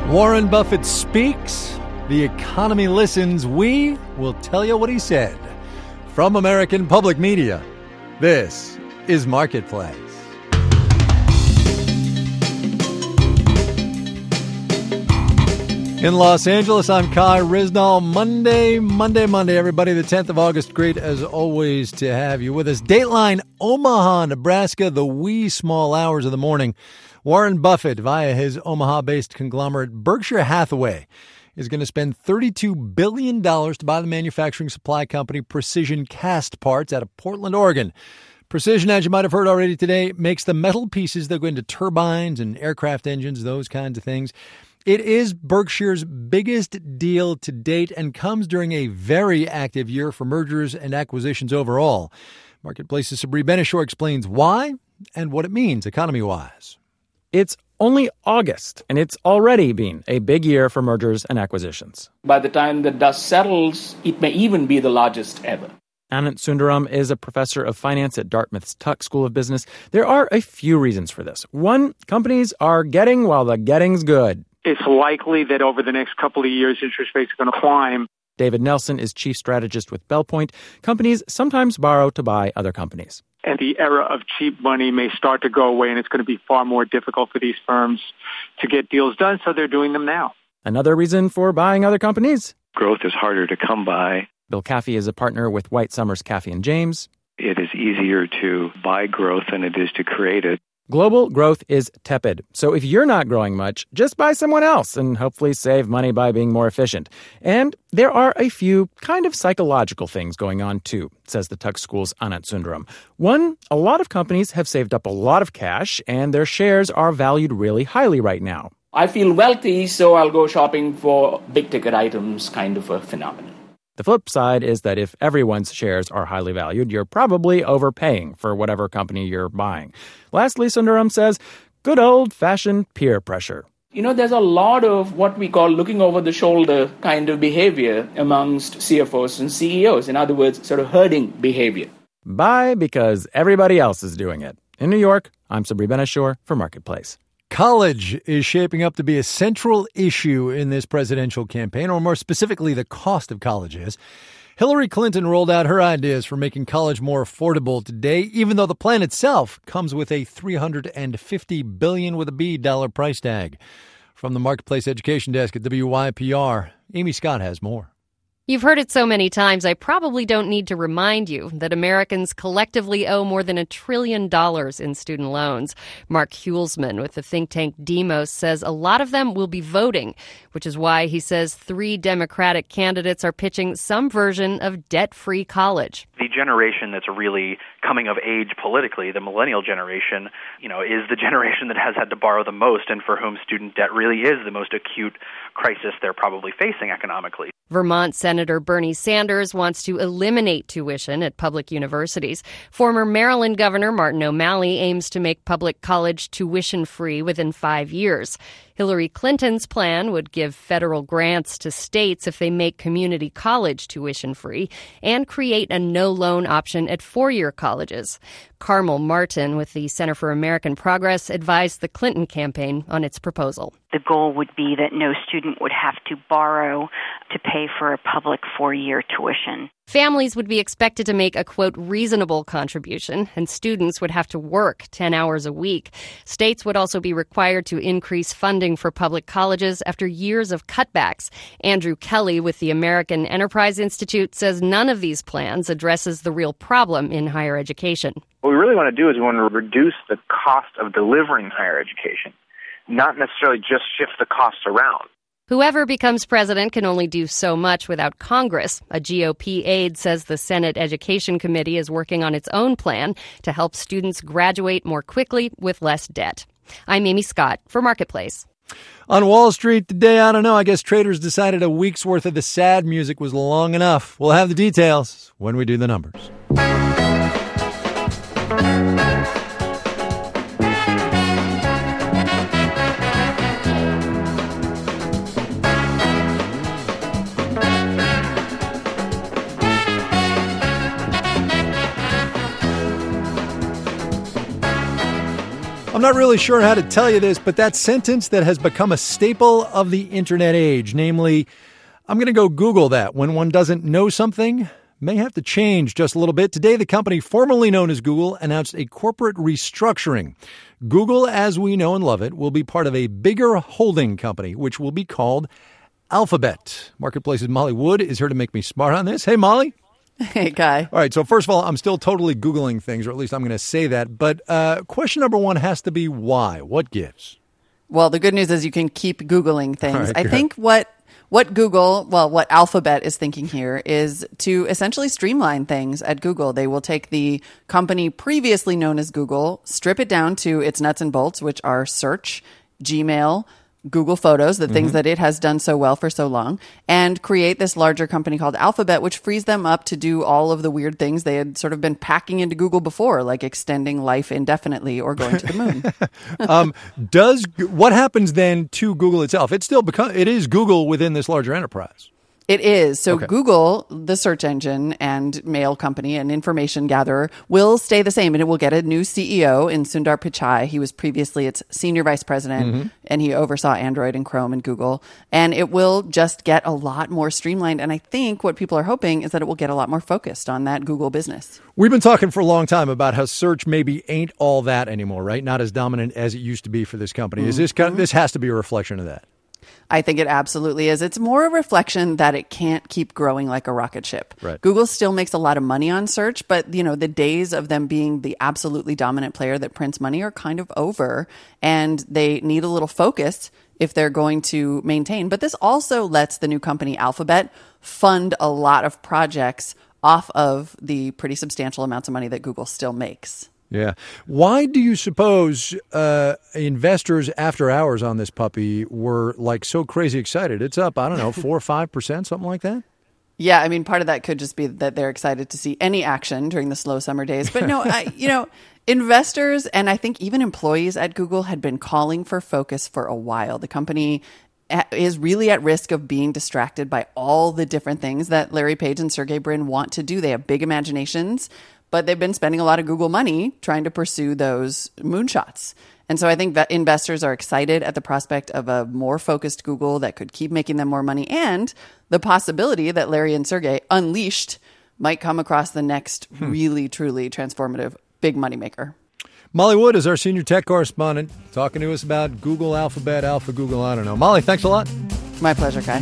Warren Buffett speaks. The economy listens. We will tell you what he said. From American Public Media, this is Marketplace. In Los Angeles, I'm Kai Risnall. Monday, everybody. The 10th of August. Great, as always, to have you with us. Dateline, Omaha, Nebraska, the wee small hours of the morning. Warren Buffett, via his Omaha-based conglomerate Berkshire Hathaway, is going to spend $32 billion to buy the manufacturing supply company Precision Cast Parts out of Portland, Oregon. Precision, as you might have heard already today, makes the metal pieces that go into turbines and aircraft engines, those kinds of things. It is Berkshire's biggest deal to date and comes during a very active year for mergers and acquisitions overall. Marketplace's Sabri Benishore explains why and what it means economy-wise. It's only August, and it's already been a big year for mergers and acquisitions. By the time the dust settles, it may even be the largest ever. Anant Sundaram is a professor of finance at Dartmouth's Tuck School of Business. There are a few reasons for this. One, companies are getting while the getting's good. It's likely that over the next couple of years, interest rates are going to climb. David Nelson is chief strategist with BellPoint. Companies sometimes borrow to buy other companies. And the era of cheap money may start to go away, and it's going to be far more difficult for these firms to get deals done, so they're doing them now. Another reason for buying other companies? Growth is harder to come by. Bill Caffey is a partner with White Summers Caffey & James. It is easier to buy growth than it is to create it. Global growth is tepid. So if you're not growing much, just buy someone else and hopefully save money by being more efficient. And there are a few kind of psychological things going on too, says the Tuck School's Anant Sundaram. One, a lot of companies have saved up a lot of cash and their shares are valued really highly right now. I feel wealthy, so I'll go shopping for big-ticket items, kind of a phenomenon. The flip side is that if everyone's shares are highly valued, you're probably overpaying for whatever company you're buying. Lastly, Sundaram says, good old-fashioned peer pressure. You know, there's a lot of what we call looking over the shoulder kind of behavior amongst CFOs and CEOs. In other words, sort of herding behavior. Buy because everybody else is doing it. In New York, I'm Sabri Benishore for Marketplace. College is shaping up to be a central issue in this presidential campaign, or more specifically, the cost of college is. Hillary Clinton rolled out her ideas for making college more affordable today, even though the plan itself comes with a $350 billion with a B dollar price tag. From the Marketplace Education Desk at WYPR, Amy Scott has more. You've heard it so many times, I probably don't need to remind you that Americans collectively owe more than $1 trillion in student loans. Mark Hulsman with the think tank Demos says a lot of them will be voting, which is why he says 3 Democratic candidates are pitching some version of debt-free college. The generation that's really coming of age politically, the millennial generation, is the generation that has had to borrow the most and for whom student debt really is the most acute crisis they're probably facing economically. Vermont Senator Bernie Sanders wants to eliminate tuition at public universities. Former Maryland Governor Martin O'Malley aims to make public college tuition-free within 5 years. Hillary Clinton's plan would give federal grants to states if they make community college tuition-free and create a no-loan option at four-year colleges. Carmel Martin with the Center for American Progress advised the Clinton campaign on its proposal. The goal would be that no student would have to borrow to pay for a public 4-year tuition. Families would be expected to make a, quote, reasonable contribution, and students would have to work 10 hours a week. States would also be required to increase funding for public colleges after years of cutbacks. Andrew Kelly with the American Enterprise Institute says none of these plans addresses the real problem in higher education. What we really want to do is we want to reduce the cost of delivering higher education, not necessarily just shift the costs around. Whoever becomes president can only do so much without Congress. A GOP aide says the Senate Education Committee is working on its own plan to help students graduate more quickly with less debt. I'm Amy Scott for Marketplace. On Wall Street today, I don't know, I guess traders decided a week's worth of the sad music was long enough. We'll have the details when we do the numbers. I'm not really sure how to tell you this, but that sentence that has become a staple of the internet age, namely, I'm going to go Google that when one doesn't know something, may have to change just a little bit. Today, the company formerly known as Google announced a corporate restructuring. Google, as we know and love it, will be part of a bigger holding company, which will be called Alphabet. Marketplace's Molly Wood is here to make me smart on this. Hey, Molly. Hey, Guy. All right, so first of all, I'm still totally Googling things, or at least I'm going to say that. But question number one has to be why? What gives? Well, the good news is you can keep Googling things. All right, I think what Alphabet is thinking here is to essentially streamline things at Google. They will take the company previously known as Google, strip it down to its nuts and bolts, which are search, Gmail, Google Photos, the things that it has done so well for so long, and create this larger company called Alphabet, which frees them up to do all of the weird things they had sort of been packing into Google before, like extending life indefinitely or going to the moon. What happens then to Google itself? It is Google within this larger enterprise. It is. So Okay. Google, the search engine and mail company and information gatherer, will stay the same, and it will get a new CEO in Sundar Pichai. He was previously its senior vice president, and he oversaw Android and Chrome and Google. And it will just get a lot more streamlined. And I think what people are hoping is that it will get a lot more focused on that Google business. We've been talking for a long time about how search maybe ain't all that anymore, right? Not as dominant as it used to be for this company. Is this has to be a reflection of that? I think it absolutely is. It's more a reflection that it can't keep growing like a rocket ship. Right. Google still makes a lot of money on search, but the days of them being the absolutely dominant player that prints money are kind of over, and they need a little focus if they're going to maintain. But this also lets the new company Alphabet fund a lot of projects off of the pretty substantial amounts of money that Google still makes. Yeah. Why do you suppose investors after hours on this puppy were like so crazy excited? It's up, 4 or 5%, something like that? Yeah, I mean, part of that could just be that they're excited to see any action during the slow summer days. But no, investors and I think even employees at Google had been calling for focus for a while. The company is really at risk of being distracted by all the different things that Larry Page and Sergey Brin want to do. They have big imaginations, but they've been spending a lot of Google money trying to pursue those moonshots. And so I think that investors are excited at the prospect of a more focused Google that could keep making them more money, and the possibility that Larry and Sergey unleashed might come across the next really, truly transformative big moneymaker. Molly Wood is our senior tech correspondent, talking to us about Google, Alphabet, Alpha Google, I don't know. Molly, thanks a lot. My pleasure, Kai.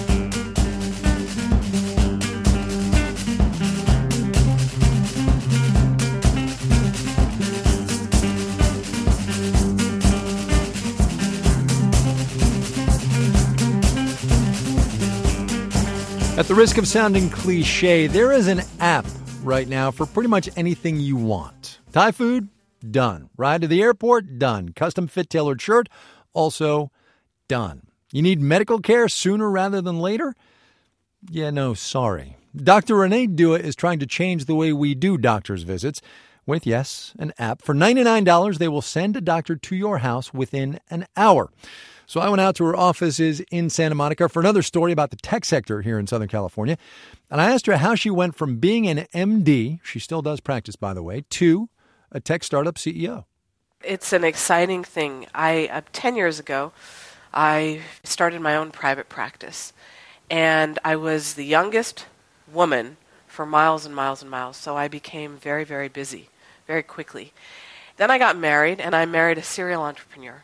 At the risk of sounding cliche, there is an app right now for pretty much anything you want. Thai food? Done. Ride to the airport? Done. Custom fit tailored shirt? Also done. You need medical care sooner rather than later? Yeah, no, sorry. Dr. Renee Dua is trying to change the way we do doctor's visits with, yes, an app. For $99, they will send a doctor to your house within an hour. So I went out to her offices in Santa Monica for another story about the tech sector here in Southern California. And I asked her how she went from being an MD, she still does practice, by the way, to a tech startup CEO. It's an exciting thing. 10 years ago, I started my own private practice. And I was the youngest woman for miles and miles and miles. So I became very, very busy very quickly. Then I got married, and I married a serial entrepreneur.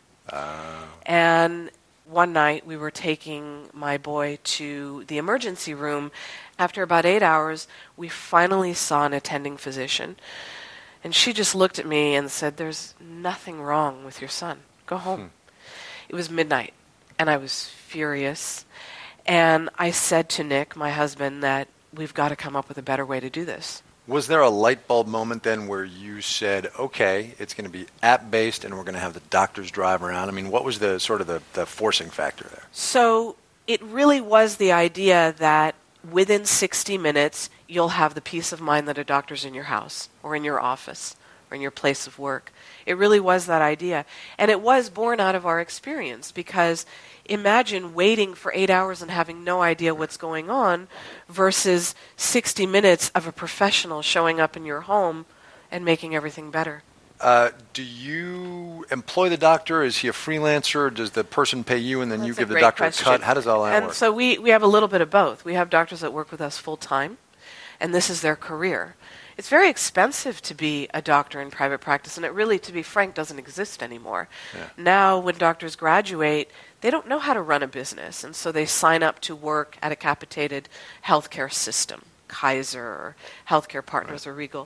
And one night we were taking my boy to the emergency room. After about 8 hours, we finally saw an attending physician. And she just looked at me and said, "There's nothing wrong with your son. Go home." It was midnight, and I was furious. And I said to Nick, my husband, that we've got to come up with a better way to do this. Was there a light bulb moment then where you said, okay, it's going to be app-based and we're going to have the doctors drive around? I mean, what was the sort of the forcing factor there? So it really was the idea that within 60 minutes, you'll have the peace of mind that a doctor's in your house or in your office or in your place of work. It really was that idea. And it was born out of our experience, because imagine waiting for 8 hours and having no idea what's going on versus 60 minutes of a professional showing up in your home and making everything better. Do you employ the doctor? Is he a freelancer? Does the person pay you and then you give the doctor a cut? How does all that work? And so we have a little bit of both. We have doctors that work with us full time, and this is their career. It's very expensive to be a doctor in private practice, and it really, to be frank, doesn't exist anymore. Yeah. Now, when doctors graduate, they don't know how to run a business, and so they sign up to work at a capitated healthcare system, Kaiser or Healthcare Partners or Regal.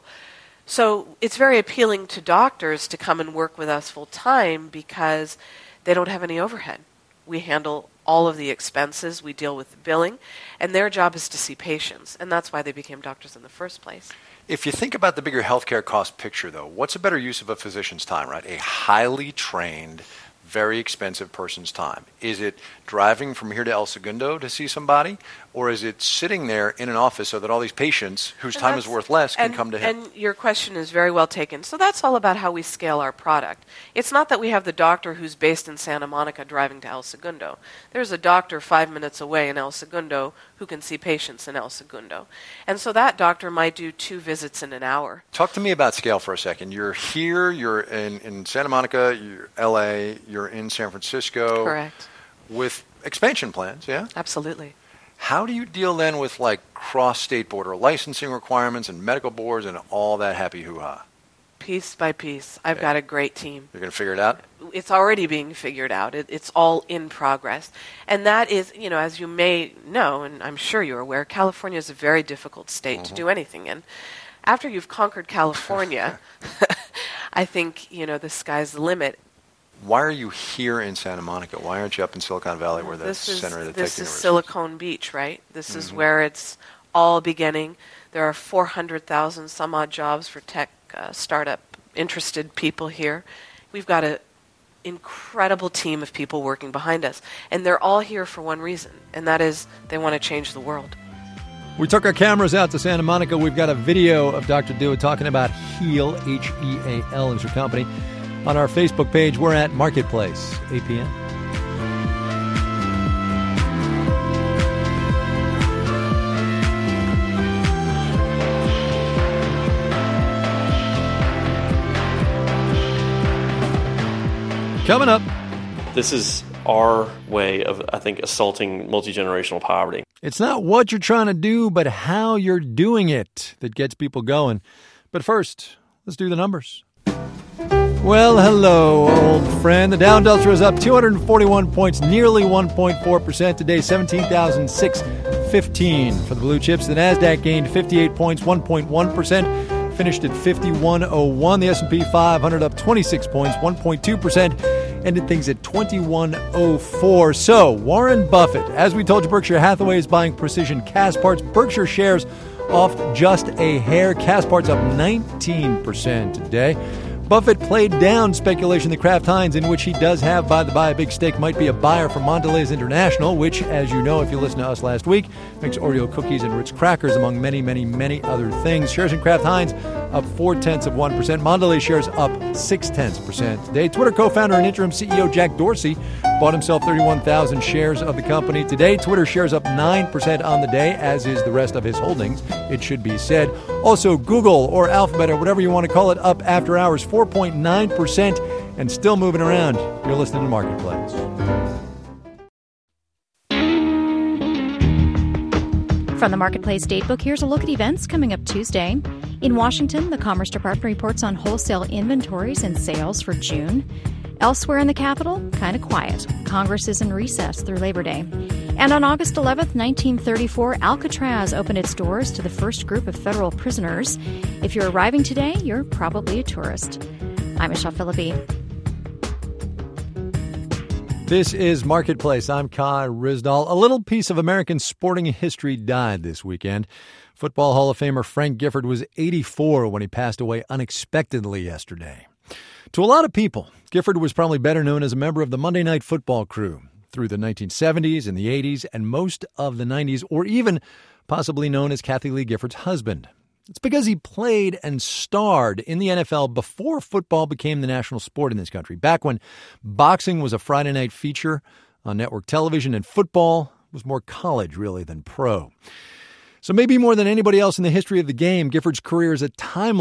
So it's very appealing to doctors to come and work with us full time because they don't have any overhead. We handle all of the expenses, we deal with the billing, and their job is to see patients, and that's why they became doctors in the first place. If you think about the bigger healthcare cost picture, though, what's a better use of a physician's time, right? A highly trained, very expensive person's time. Is it driving from here to El Segundo to see somebody, or is it sitting there in an office so that all these patients whose time is worth less can come to him? And your question is very well taken. So that's all about how we scale our product. It's not that we have the doctor who's based in Santa Monica driving to El Segundo. There's a doctor 5 minutes away in El Segundo who can see patients in El Segundo. And so that doctor might do 2 visits in an hour. Talk to me about scale for a second. You're here, you're in Santa Monica, you're LA, you're in San Francisco. Correct. With expansion plans, yeah? Absolutely. How do you deal then with like cross-state border licensing requirements and medical boards and all that happy hoo-ha? Piece by piece. I've got a great team. You're going to figure it out? It's already being figured out. It's all in progress. And that is, as you may know, and I'm sure you're aware, California is a very difficult state to do anything in. After you've conquered California, I think, the sky's the limit. Why are you here in Santa Monica? Why aren't you up in Silicon Valley where the center of the tech university is? This is Silicon Beach, right? This is where it's all beginning. There are 400,000 some odd jobs for tech startup interested people here. We've got an incredible team of people working behind us. And they're all here for one reason, and that is they want to change the world. We took our cameras out to Santa Monica. We've got a video of Dr. Dewitt talking about HEAL, H-E-A-L is her company. On our Facebook page, we're at Marketplace, APN. Coming up. This is our way of, I think, assaulting multi-generational poverty. It's not what you're trying to do, but how you're doing it that gets people going. But first, let's do the numbers. Well, hello, old friend. The Dow Industrial is up 241 points, nearly 1.4% today, 17,615 for the blue chips. The Nasdaq gained 58 points, 1.1%, finished at 5101. The S&P 500 up 26 points, 1.2%, ended things at 2104. So, Warren Buffett, as we told you, Berkshire Hathaway is buying Precision Castparts. Berkshire shares off just a hair. Castparts up 19% today. Buffett played down speculation that Kraft Heinz, in which he does have, by the by, a big stake, might be a buyer for Mondelez International, which, as you know, if you listened to us last week, makes Oreo cookies and Ritz crackers, among many, many, many other things. Shares in Kraft Heinz up 0.4%. Mondelez shares up 0.6% today. Twitter co-founder and interim CEO Jack Dorsey bought himself 31,000 shares of the company today. Twitter shares up 9% on the day, as is the rest of his holdings, it should be said. Also, Google or Alphabet or whatever you want to call it, up after hours 4.9% and still moving around. You're listening to Marketplace. From the Marketplace Datebook, here's a look at events coming up Tuesday. In Washington, the Commerce Department reports on wholesale inventories and sales for June. Elsewhere in the Capitol, kind of quiet. Congress is in recess through Labor Day. And on August 11th, 1934, Alcatraz opened its doors to the first group of federal prisoners. If you're arriving today, you're probably a tourist. I'm Michelle Philippi. This is Marketplace. I'm Kai Ryssdal. A little piece of American sporting history died this weekend. Football Hall of Famer Frank Gifford was 84 when he passed away unexpectedly yesterday. To a lot of people, Gifford was probably better known as a member of the Monday Night Football crew through the 1970s and the 80s and most of the 90s, or even possibly known as Kathy Lee Gifford's husband. It's because he played and starred in the NFL before football became the national sport in this country, back when boxing was a Friday night feature on network television and football was more college, really, than pro. So maybe more than anybody else in the history of the game, Gifford's career is a timeline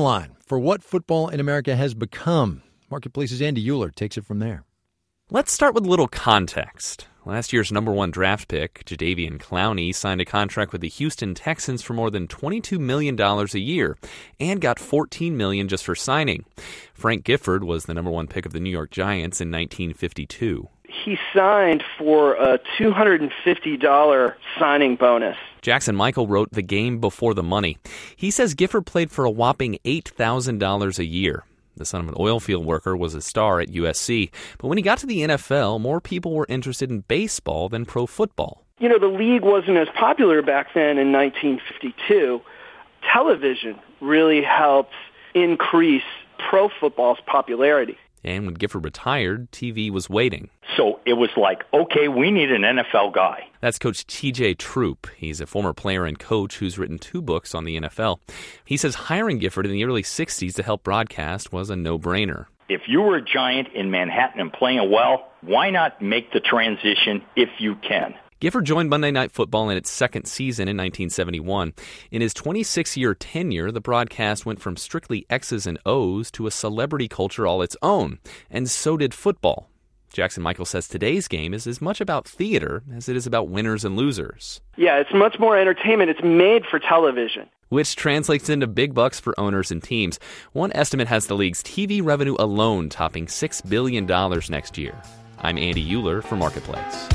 for what football in America has become. Marketplace's Andy Euler takes it from there. Let's start with a little context. Last year's number one draft pick, Jadeveon Clowney, signed a contract with the Houston Texans for more than $22 million a year and got $14 million just for signing. Frank Gifford was the number one pick of the New York Giants in 1952. He signed for a $250 signing bonus. Jackson Michael wrote The Game Before the Money. He says Gifford played for a whopping $8,000 a year. The son of an oil field worker was a star at USC. But when he got to the NFL, more people were interested in baseball than pro football. You know, the league wasn't as popular back then in 1952. Television really helped increase pro football's popularity. And when Gifford retired, TV was waiting. So it was like, okay, we need an NFL guy. That's Coach TJ Troop. He's a former player and coach who's written 2 books on the NFL. He says hiring Gifford in the early 60s to help broadcast was a no-brainer. If you were a Giant in Manhattan and playing well, why not make the transition if you can? Gifford joined Monday Night Football in its second season in 1971. In his 26-year tenure, the broadcast went from strictly X's and O's to a celebrity culture all its own, and so did football. Jackson Michael says today's game is as much about theater as it is about winners and losers. Yeah, it's much more entertainment. It's made for television. Which translates into big bucks for owners and teams. One estimate has the league's TV revenue alone topping $6 billion next year. I'm Andy Euler for Marketplace.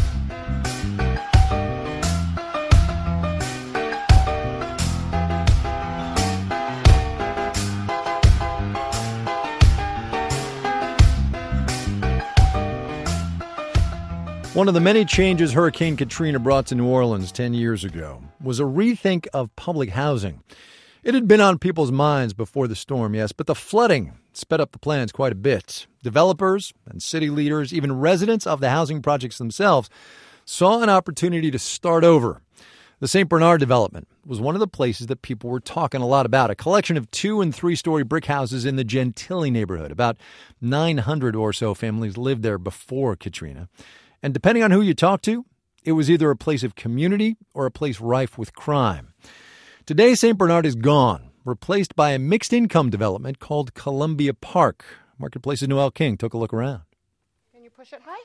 One of the many changes Hurricane Katrina brought to New Orleans 10 years ago was a rethink of public housing. It had been on people's minds before the storm, yes, but the flooding sped up the plans quite a bit. Developers and city leaders, even residents of the housing projects themselves, saw an opportunity to start over. The St. Bernard development was one of the places that people were talking a lot about, a collection of 2- and 3-story brick houses in the Gentilly neighborhood. About 900 or so families lived there before Katrina. And depending on who you talk to, it was either a place of community or a place rife with crime. Today, St. Bernard is gone, replaced by a mixed-income development called Columbia Park. Marketplace's Noel King took a look around. Can you push it high?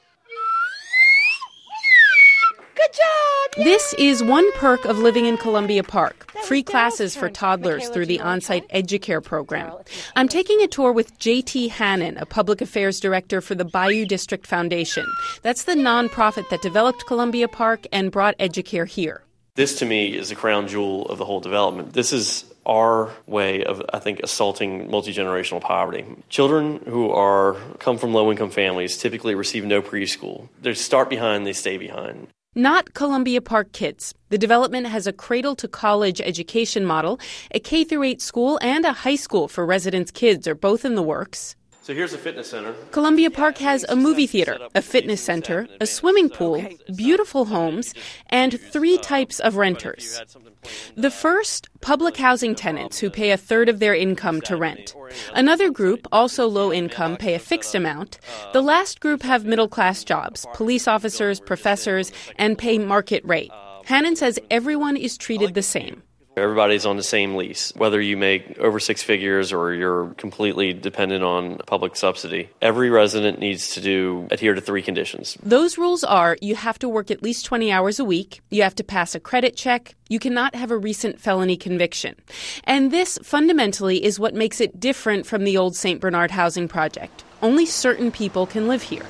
Good job! This is one perk of living in Columbia Park. Free classes for toddlers through the on-site EduCare program. I'm taking a tour with J.T. Hannon, a public affairs director for the Bayou District Foundation. That's the nonprofit that developed Columbia Park and brought EduCare here. This, to me, is the crown jewel of the whole development. This is our way of, I think, assaulting multi-generational poverty. Children who come from low-income families typically receive no preschool. They start behind, they stay behind. Not Columbia Park kids. The development has a cradle-to-college education model. A K-8 school and a high school for residents' kids are both in the works. So here's a fitness center. Columbia Park has a movie theater, a fitness center, a swimming pool, beautiful homes, and 3 types of renters. The first, public housing tenants who pay a third of their income to rent. Another group, also low income, pay a fixed amount. The last group have middle-class jobs, police officers, professors, and pay market rate. Hannon says everyone is treated the same. Everybody's on the same lease. Whether you make over 6 figures or you're completely dependent on public subsidy, every resident needs to adhere to 3 conditions. Those rules are you have to work at least 20 hours a week, you have to pass a credit check, you cannot have a recent felony conviction. And this, fundamentally, is what makes it different from the old St. Bernard housing project. Only certain people can live here.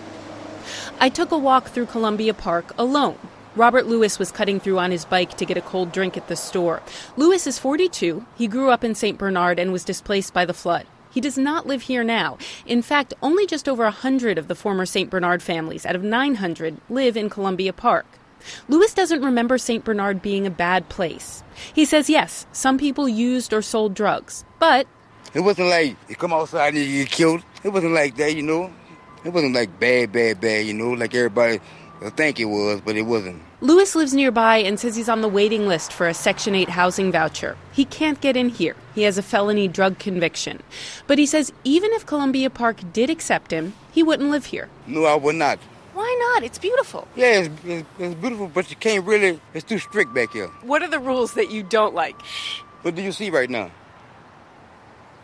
I took a walk through Columbia Park alone. Robert Lewis was cutting through on his bike to get a cold drink at the store. Lewis is 42. He grew up in St. Bernard and was displaced by the flood. He does not live here now. In fact, only just over 100 of the former St. Bernard families out of 900 live in Columbia Park. Lewis doesn't remember St. Bernard being a bad place. He says, yes, some people used or sold drugs, but it wasn't like you come outside and you get killed. It wasn't like that, you know. It wasn't like bad, you know, like everybody I think it was, but it wasn't. Lewis lives nearby and says he's on the waiting list for a Section 8 housing voucher. He can't get in here. He has a felony drug conviction. But he says even if Columbia Park did accept him, he wouldn't live here. No, I would not. Why not? It's beautiful. Yeah, it's beautiful, but you can't really, it's too strict back here. What are the rules that you don't like? What do you see right now?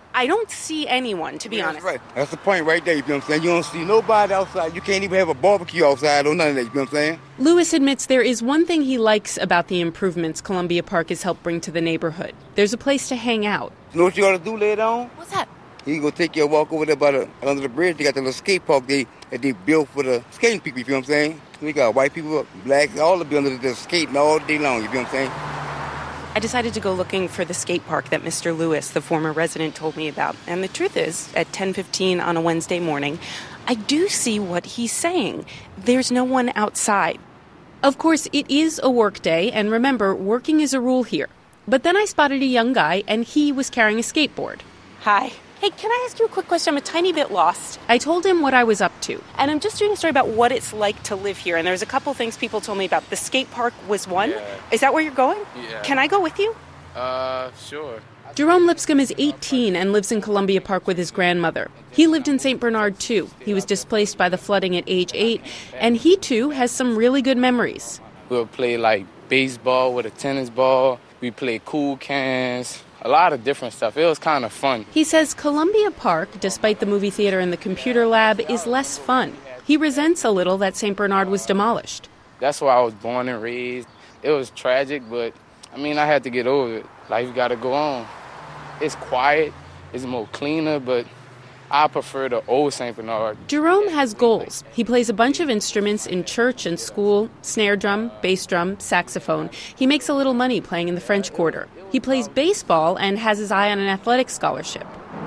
I don't see anyone, to be honest. That's right. That's the point right there, you know what I'm saying? You don't see nobody outside. You can't even have a barbecue outside or none of that, you know what I'm saying? Lewis admits there is one thing he likes about the improvements Columbia Park has helped bring to the neighborhood. There's a place to hang out. You know what you ought to do later on? What's that? You go take your walk over there under the bridge. They got the little skate park that they built for the skating people, you feel what I'm saying? We got white people, blacks, all to be under the skating all day long, you feel what I'm saying? I decided to go looking for the skate park that Mr. Lewis, the former resident, told me about. And the truth is, at 10:15 on a Wednesday morning, I do see what he's saying. There's no one outside. Of course, it is a work day, and remember, working is a rule here. But then I spotted a young guy, and he was carrying a skateboard. Hi. Hey, can I ask you a quick question? I'm a tiny bit lost. I told him what I was up to, and I'm just doing a story about what it's like to live here. And there's a couple things people told me about. The skate park was one. Yeah. Is that where you're going? Yeah. Can I go with you? Sure. Jerome Lipscomb is 18 and lives in Columbia Park with his grandmother. He lived in St. Bernard, too. He was displaced by the flooding at age 8, and he, too, has some really good memories. We'll play, like, baseball with a tennis ball. We play cool cans. A lot of different stuff. It was kind of fun. He says Columbia Park, despite the movie theater and the computer lab, is less fun. He resents a little that St. Bernard was demolished. That's where I was born and raised. It was tragic, but, I mean, I had to get over it. Life got to go on. It's quiet. It's more cleaner, but I prefer the old St. Bernard. Jerome has goals. He plays a bunch of instruments in church and school, snare drum, bass drum, saxophone. He makes a little money playing in the French Quarter. He plays baseball and has his eye on an athletic scholarship.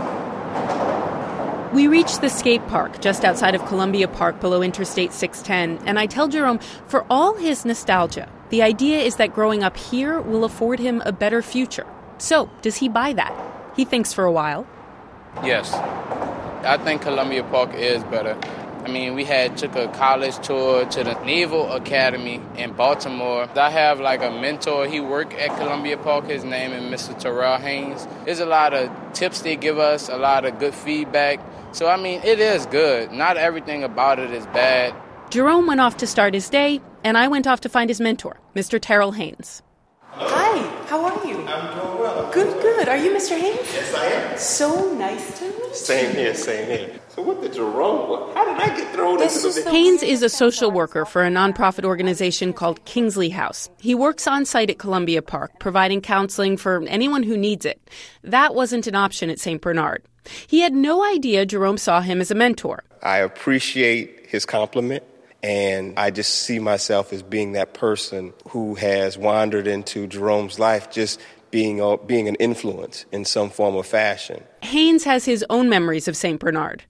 We reach the skate park just outside of Columbia Park below Interstate 610, and I tell Jerome, for all his nostalgia, the idea is that growing up here will afford him a better future. So, does he buy that? He thinks for a while. Yes. I think Columbia Park is better. I mean, we took a college tour to the Naval Academy in Baltimore. I have like a mentor. He worked at Columbia Park. His name is Mr. Terrell Haynes. There's a lot of tips they give us, a lot of good feedback. So, I mean, it is good. Not everything about it is bad. Jerome went off to start his day, and I went off to find his mentor, Mr. Terrell Haynes. Hi, how are you? I'm doing well. Good. Are you Mr. Haynes? Yes, I am. So nice to meet you. Same here. So what did Jerome, how did I get thrown into this? Haynes is a social worker for a nonprofit organization called Kingsley House. He works on site at Columbia Park, providing counseling for anyone who needs it. That wasn't an option at St. Bernard. He had no idea Jerome saw him as a mentor. I appreciate his compliment. And I just see myself as being that person who has wandered into Jerome's life, just being an influence in some form or fashion. Haynes has his own memories of St. Bernard.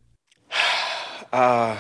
The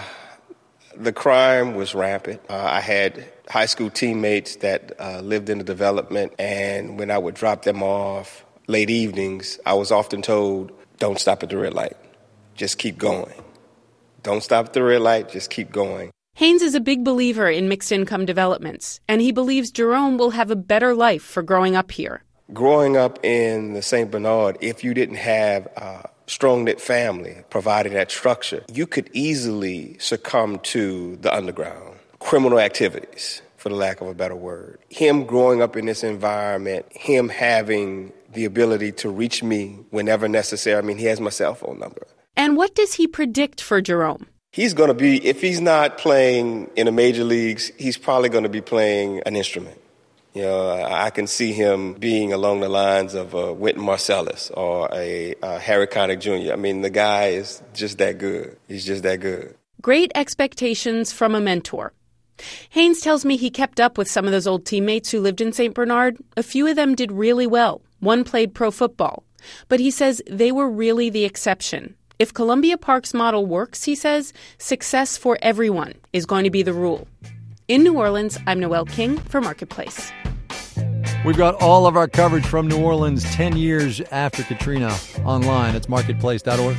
crime was rampant. I had high school teammates that lived in the development, and when I would drop them off late evenings, I was often told, don't stop at the red light. Just keep going. Don't stop at the red light. Just keep going. Haynes is a big believer in mixed-income developments, and he believes Jerome will have a better life for growing up here. Growing up in the St. Bernard, if you didn't have a strong-knit family providing that structure, you could easily succumb to the underground, criminal activities, for the lack of a better word. Him growing up in this environment, him having the ability to reach me whenever necessary, I mean, he has my cell phone number. And what does he predict for Jerome? He's going to be, if he's not playing in the major leagues, he's probably going to be playing an instrument. You know, I can see him being along the lines of Wynton Marsalis or a Harry Connick Jr. I mean, the guy is just that good. He's just that good. Great expectations from a mentor. Haynes tells me he kept up with some of those old teammates who lived in St. Bernard. A few of them did really well. One played pro football. But he says they were really the exception. If Columbia Park's model works, he says, success for everyone is going to be the rule. In New Orleans, I'm Noelle King for Marketplace. We've got all of our coverage from New Orleans 10 years after Katrina online. It's marketplace.org.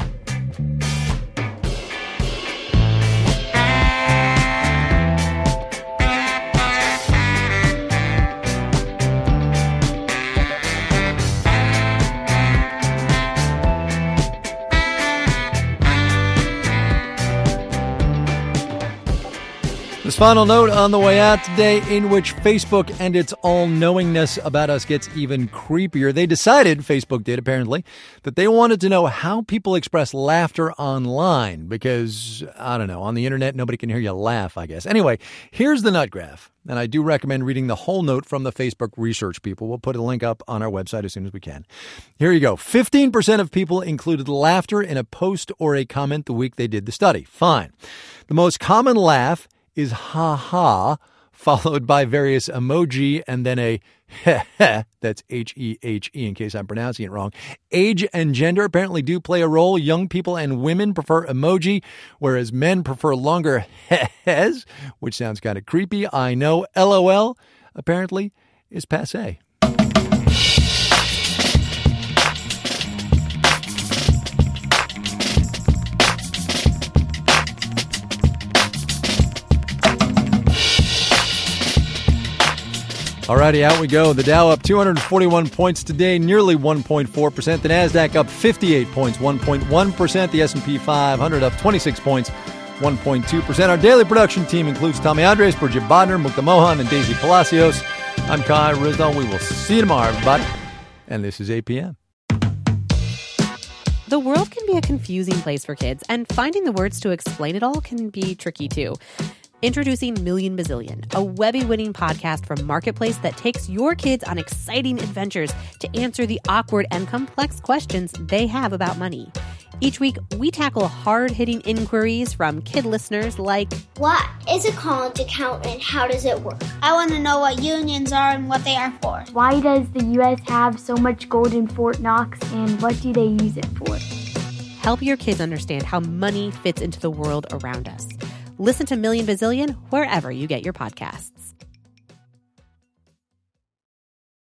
The This final note on the way out today, in which Facebook and its all-knowingness about us gets even creepier. They decided, Facebook did apparently, that they wanted to know how people express laughter online because, I don't know, on the internet nobody can hear you laugh, I guess. Anyway, here's the nut graph, and I do recommend reading the whole note from the Facebook research people. We'll put a link up on our website as soon as we can. Here you go. 15% of people included laughter in a post or a comment the week they did the study. Fine. The most common laugh is ha-ha, followed by various emoji and then a heh-heh, that's H-E-H-E in case I'm pronouncing it wrong. Age and gender apparently do play a role. Young people and women prefer emoji, whereas men prefer longer heh-hehs, which sounds kind of creepy. I know. LOL apparently is passé. Alrighty, out we go. The Dow up 241 points today, nearly 1.4%. The Nasdaq up 58 points, 1.1%. The S&P 500 up 26 points, 1.2%. Our daily production team includes Tommy Andres, Bridget Bodner, Mukta Mohan, and Daisy Palacios. I'm Kai Ryssdal. We will see you tomorrow, everybody. And this is APM. The world can be a confusing place for kids, and finding the words to explain it all can be tricky, too. Introducing Million Bazillion, a Webby-winning podcast from Marketplace that takes your kids on exciting adventures to answer the awkward and complex questions they have about money. Each week, we tackle hard-hitting inquiries from kid listeners like, what is a college account and how does it work? I want to know what unions are and what they are for. Why does the U.S. have so much gold in Fort Knox and what do they use it for? Help your kids understand how money fits into the world around us. Listen to Million Bazillion wherever you get your podcasts.